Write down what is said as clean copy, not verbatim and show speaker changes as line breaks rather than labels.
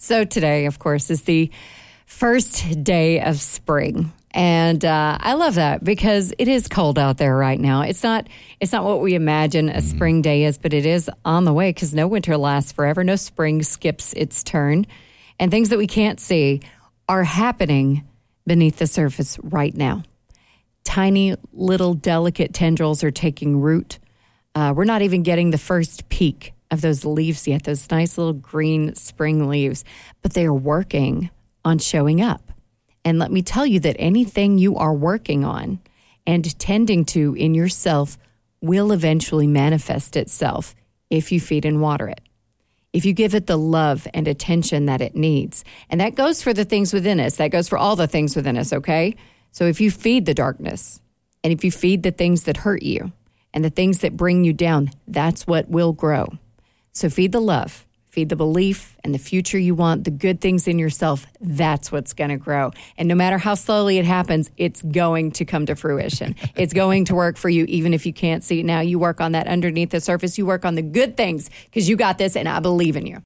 So today, of course, is the first day of spring. And I love that because it is cold out there right now. It's not what we imagine a spring day is, but it is on the way because no winter lasts forever. No spring skips its turn. And things that we can't see are happening beneath the surface right now. Tiny little delicate tendrils are taking root. We're not even getting the first peak of those leaves yet, those nice little green spring leaves, but they are working on showing up. And let me tell you that anything you are working on and tending to in yourself will eventually manifest itself if you feed and water it, if you give it the love and attention that it needs. And that goes for the things within us. That goes for all the things within us, okay? So if you feed the darkness and if you feed the things that hurt you and the things that bring you down, that's what will grow. So feed the love. Feed the belief and the future you want, the good things in yourself. That's what's going to grow. And no matter how slowly it happens, it's going to come to fruition. It's going to work for you, even if you can't see it now. You work on that underneath the surface. You work on the good things because you got this, and I believe in you.